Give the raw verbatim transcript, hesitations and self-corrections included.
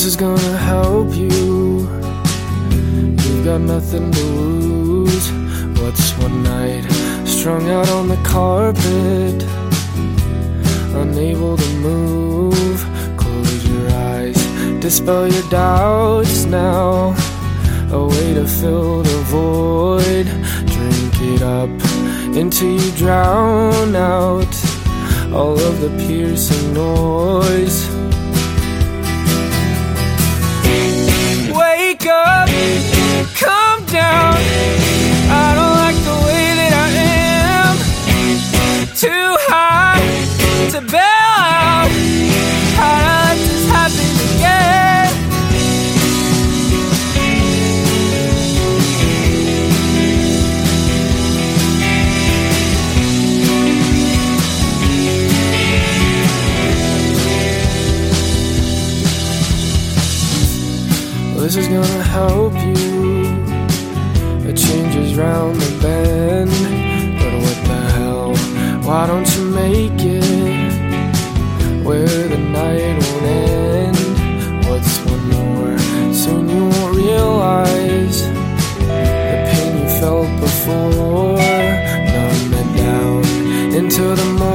is gonna help you. You've got nothing to lose. What's one night strung out on the carpet, unable to move? Close your eyes, dispel your doubts now. A way to fill the void. Drink it up until you drown out all of the piercing noise. Wake up, calm down. I don't like the way that I am. Too high to bail out. How'd I let this happen again? This is gonna help you. It changes round the bend. But what the hell, why don't you make it where the night won't end? What's one more? Soon you won't realize the pain you felt before. Numb it down into the morning.